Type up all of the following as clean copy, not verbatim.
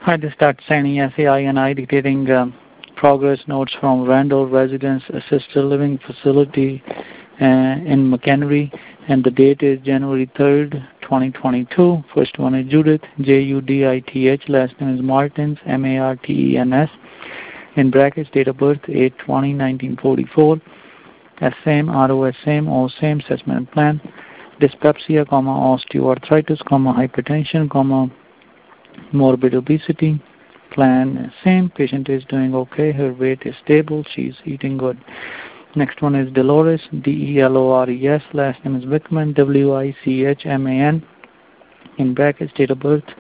Hi, this is Dr. Sani, SAI dictating progress notes from Randall Residence Assisted Living Facility in McHenry, and the date is January 3rd, 2022. First one is Judith, Judith, last name is Martens, Martens, in brackets, date of birth 8/20/1944, same, ROS same, all same, assessment plan, dyspepsia, osteoarthritis, hypertension, morbid obesity, plan same, patient is doing okay, her weight is stable, she's eating good. Next one is Delores, Delores, last name is Wickman, Wichman, in brackets, date of birth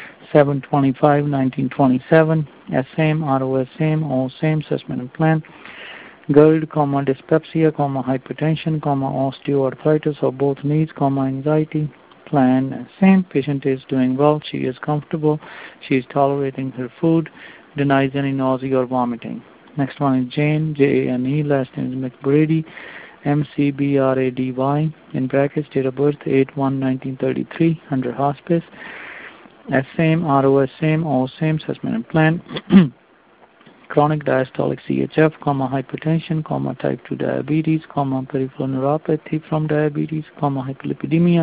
7/25/1927, same, ROS same, all same, assessment and plan. GERD, dyspepsia, hypertension, osteoarthritis of both knees, anxiety, plan same, patient is doing well, she is comfortable, she is tolerating her food, denies any nausea or vomiting. Next one is Jane, Jane, last name is McBrady, McBrady, in brackets, date of birth 8/1/1933, under hospice, same, ROS same, all same, assessment and plan. Chronic diastolic CHF, hypertension, type 2 diabetes, peripheral neuropathy from diabetes, hyperlipidemia.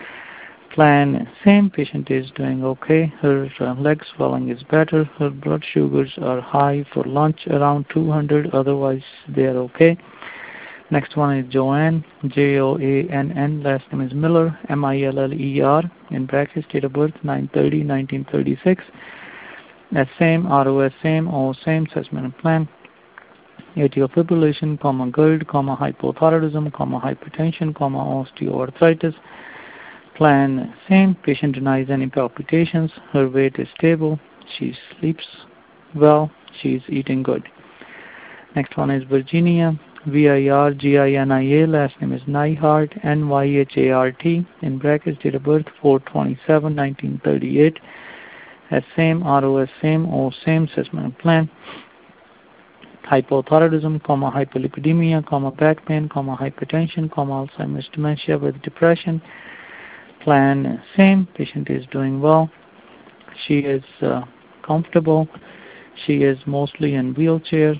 Plan same, patient is doing okay, her leg swelling is better, her blood sugars are high for lunch around 200, otherwise they are okay. Next one is Joanne, Joann, last name is Miller, Miller, in brackets, date of birth 9/30/1936, same, ROS same, all same, assessment and plan. Atrial fibrillation, GERD, hypothyroidism, hypertension, osteoarthritis. Plan same, patient denies any palpitations, her weight is stable, she sleeps well, she is eating good. Next one is Virginia, Virginia, last name is Nyhart, Nyhart, in brackets, date of birth 4/27/1938, same, ROS same, all same, assessment plan. Hypothyroidism, hyperlipidemia, back pain, hypertension, Alzheimer's dementia with depression. Plan same, patient is doing well, she is comfortable, she is mostly in wheelchair.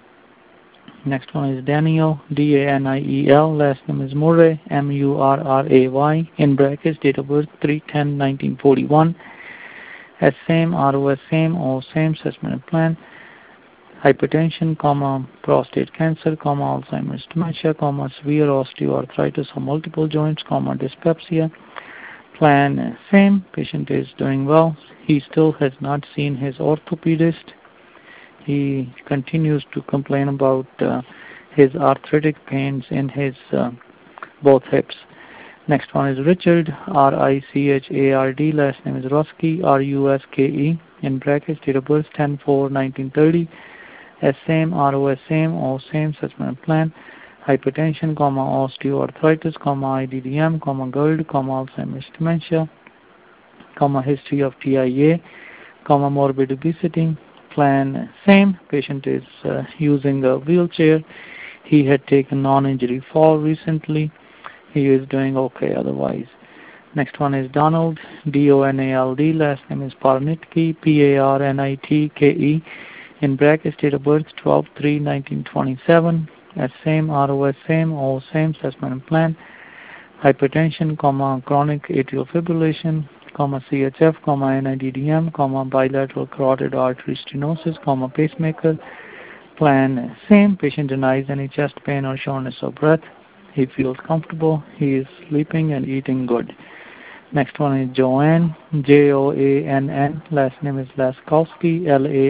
Next one is Daniel, Daniel, last name is Murray, Murray, in brackets, date of birth 3/10/1941, same, ROS same, all same, assessment and plan. Hypertension, prostate cancer, Alzheimer's dementia, severe osteoarthritis of multiple joints, dyspepsia. Plan same, patient is doing well, he still has not seen his orthopedist, he continues to complain about his arthritic pains in his both hips. Next one is Richard, Richard, last name is Ruske, Ruske, in brackets, date of birth 10/4/1930, same, ROS same, all same, assessment plan. Hypertension, osteoarthritis, IDDM, GERD, Alzheimer's dementia, history of TIA, morbid obesity. Plan same, patient is using a wheelchair, he had taken non-injury fall recently, he is doing okay otherwise. Next one is Donald, Donald, last name is Parnitke, Parnitke, in brackets, date of birth 12/3/1927, same, ROS same, all same, assessment and plan. Hypertension, chronic atrial fibrillation, CHF, NIDDM, bilateral carotid artery stenosis, pacemaker. Plan same, patient denies any chest pain or shortness of breath, he feels comfortable, he is sleeping and eating good. Next one is Joanne, Joann, last name is Laskowski,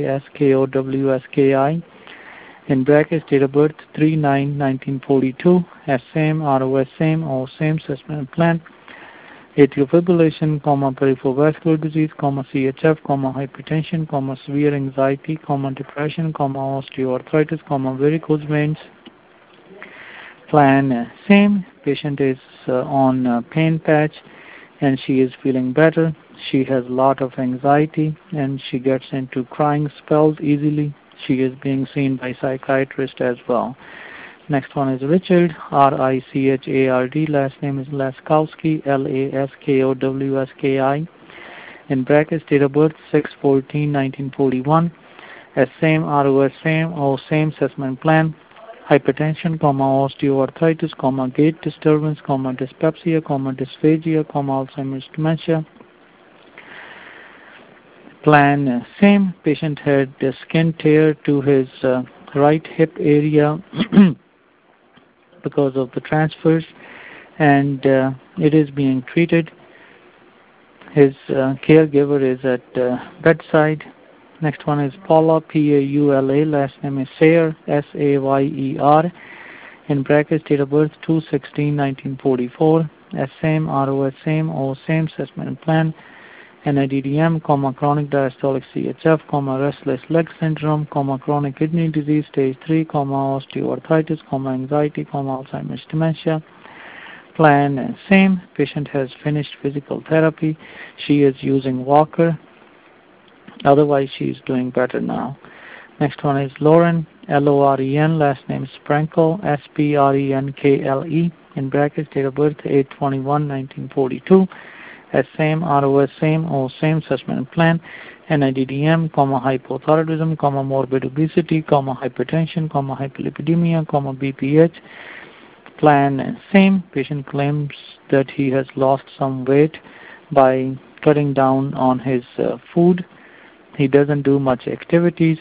Laskowski, in brackets, date of birth 3/9/1942, same, ROS same, all same, assessment and plan. Atrial fibrillation, peripheral vascular disease, CHF, hypertension, severe anxiety, depression, osteoarthritis, varicose veins. Plan same, patient is on pain patch and she is feeling better. She has a lot of anxiety and she gets into crying spells easily. She is being seen by psychiatrist as well. Next one is Richard, Richard, last name is Laskowski, Laskowski, in brackets, date of birth 6/14/1941, as same, ROS same, O same, assessment plan, hypertension, osteoarthritis, gait disturbance, dyspepsia, dysphagia, Alzheimer's dementia. Plan same. Patient had a skin tear to his right hip area because of the transfers, and it is being treated. His caregiver is at bedside. Next one is Paula, Paula. Last name is Sayer, Sayer. In brackets, date of birth 2/16/1944. S same, ROS same, O same, assessment plan. NIDDM, chronic diastolic CHF, restless leg syndrome, chronic kidney disease stage 3, osteoarthritis, anxiety, Alzheimer's dementia. Plan same. Patient has finished physical therapy. She is using walker. Otherwise, she is doing better now. Next one is Lauren, Loren. Last name is Sprenkle, Sprenkle. In brackets, date of birth 8/21/1942. As same, ROS same, O same, assessment plan. NIDDM, hypothyroidism, morbid obesity, hypertension, hyperlipidemia, BPH. Plan same. Patient claims that he has lost some weight by cutting down on his food. He doesn't do much activities.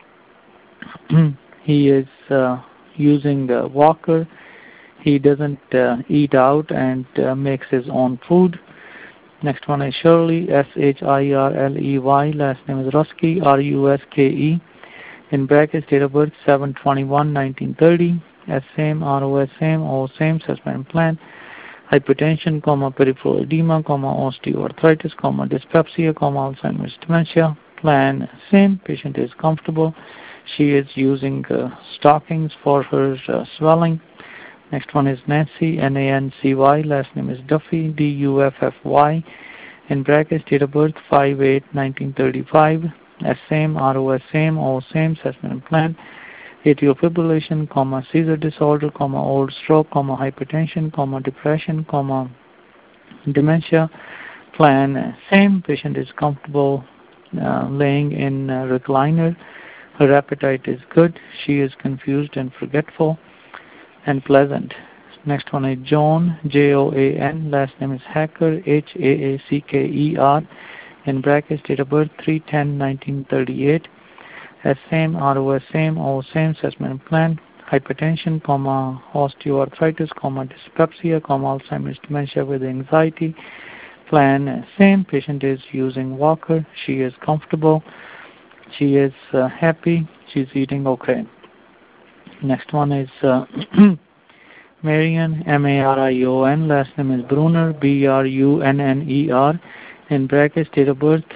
He is using a walker. He doesn't eat out and makes his own food. Next one is Shirley, Shirley. Last name is Ruske, Ruske. In brackets, date of birth 7/21/1930. As same, ROS same, O same, assessment plan. Hypertension, peripheral edema, osteoarthritis, dyspepsia, Alzheimer's dementia. Plan same. Patient is comfortable. She is using stockings for her swelling. Next one is Nancy, Nancy. Last name is Duffy, Duffy. In brackets, date of birth 5/8/1935. As same, ROS same, O same, assessment plan. Atrial fibrillation, seizure disorder, old stroke, hypertension, depression, dementia. Plan same. Patient is comfortable laying in a recliner. Her appetite is good. She is confused and forgetful and pleasant. Next one is Joan, Joan. Last name is Hacker, Haacker. In brackets, date of birth 3/10/1938. As same, ROS same, O same, assessment plan. Hypertension, osteoarthritis, dyspepsia, Alzheimer's dementia with anxiety. Plan same. Patient is using walker. She is comfortable. She is happy. She's eating okay. Next one is Marion, Marion. Last name is Brunner, Brunner. In brackets, date of birth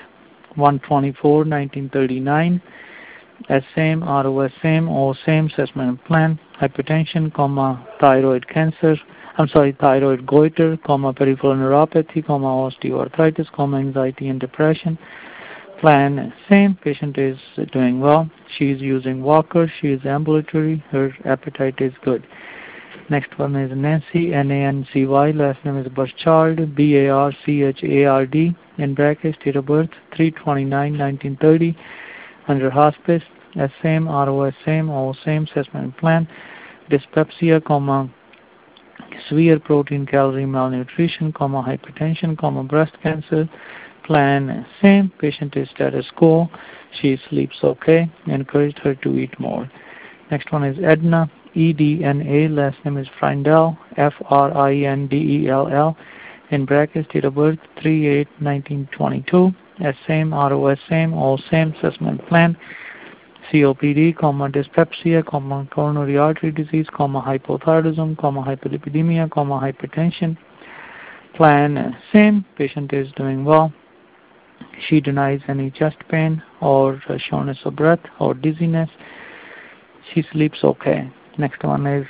1/24/1939. As same, ROS same, O same, assessment plan. Hypertension, thyroid cancer. Thyroid goiter, peripheral neuropathy, osteoarthritis, anxiety and depression. Plan same. Patient is doing well. She is using walker. She is ambulatory. Her appetite is good. Next one is Nancy, Nancy. Last name is Burchard, Barchard. In brackets, date of birth 3/29/1930. Under hospice. As same, ROS same, O same, assessment plan. Dyspepsia, severe protein calorie malnutrition, hypertension, breast cancer. Plan same. Patient is status quo. She sleeps okay. Encouraged her to eat more. Next one is Edna, Edna. Last name is Frindell, Frindell. In brackets, date of birth 3/8/1922. As same, ROS same, O same, assessment plan. COPD, dyspepsia, coronary artery disease, hypothyroidism, hyperlipidemia, hypertension. Plan same. Patient is doing well. She denies any chest pain or shortness of breath or dizziness. She sleeps okay. Next one is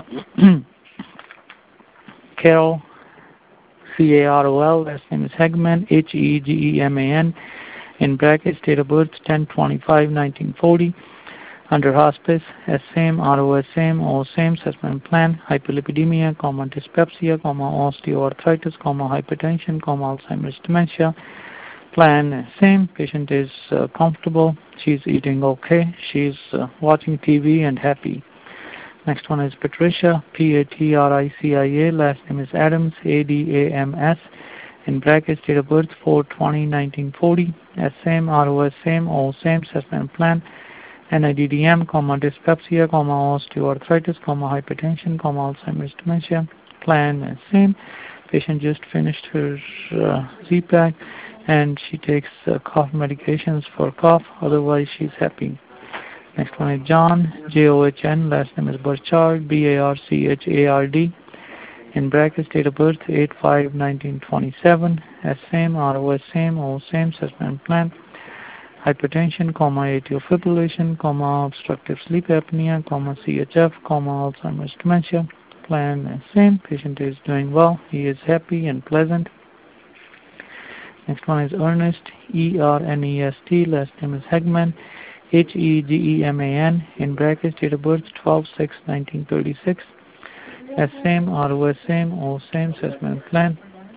Carol, Carol. Last name is Hegman, Hegeman. In brackets, date of birth 10/25/1940. Under hospice, as same, ROS same, O same, assessment plan. Hyperlipidemia, dyspepsia, osteoarthritis, hypertension, Alzheimer's dementia. Plan same. Patient is comfortable. She's eating okay. She's watching TV and happy. Next one is Patricia, Patricia. Last name is Adams, Adams. In brackets, date of birth 4/20/1940. Same, ROS same, all same. Assessment plan. NIDDM, dyspepsia, osteoarthritis, hypertension, Alzheimer's dementia. Plan same. Patient just finished her Z-Pack and she takes cough medications for cough. Otherwise, she's happy. Next one is John, John. Last name is Burchard, Barchard. In brackets, date of birth 8/5/1927. Same, ROS same, all same. Assessment plan. Hypertension, atrial fibrillation, obstructive sleep apnea, CHF, Alzheimer's dementia. Plan same. Patient is doing well. He is happy and pleasant. Next one is Ernest, Ernest. Last name is Hegman, Hegeman. In brackets, date of birth 12/6/1936. Same, ROS same, all same. Assessment plan.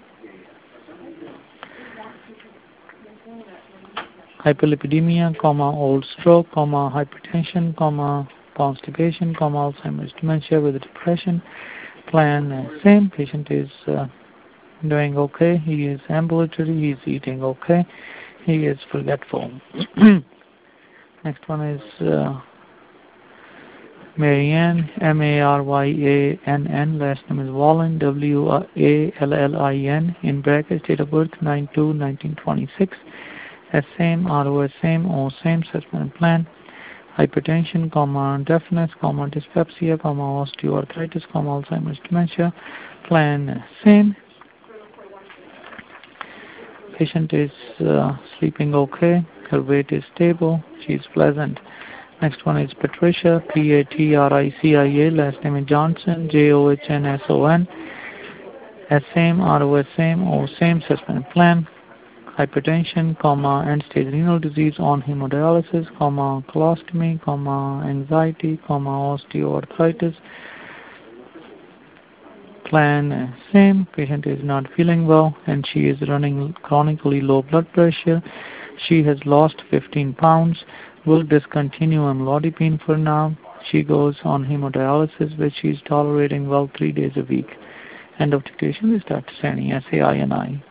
Hyperlipidemia, old stroke, hypertension, constipation, Alzheimer's dementia with depression. Plan same. Patient is doing okay. He is ambulatory. He is eating okay. He is forgetful. Next one is Marianne, Maryann. Last name is Wallin, Wallin. In brackets, date of birth 9/2/1926. Same, ROS same, all same. Assessment plan. Hypertension, deafness, dyspepsia, osteoarthritis, Alzheimer's dementia. Plan same. Patient is sleeping okay. Her weight is stable. She is pleasant. Next one is Patricia, Patricia. Last name is Johnson, Johnsson. Same, ROS same, all same. Assessment plan. Hypertension, end-stage renal disease on hemodialysis, colostomy, anxiety, osteoarthritis. Plan same. Patient is not feeling well and she is running chronically low blood pressure. She has lost 15 pounds. Will discontinue amlodipine for now. She goes on hemodialysis, which she is tolerating well 3 days a week. End of dictation is Dr. Sani, SAINI.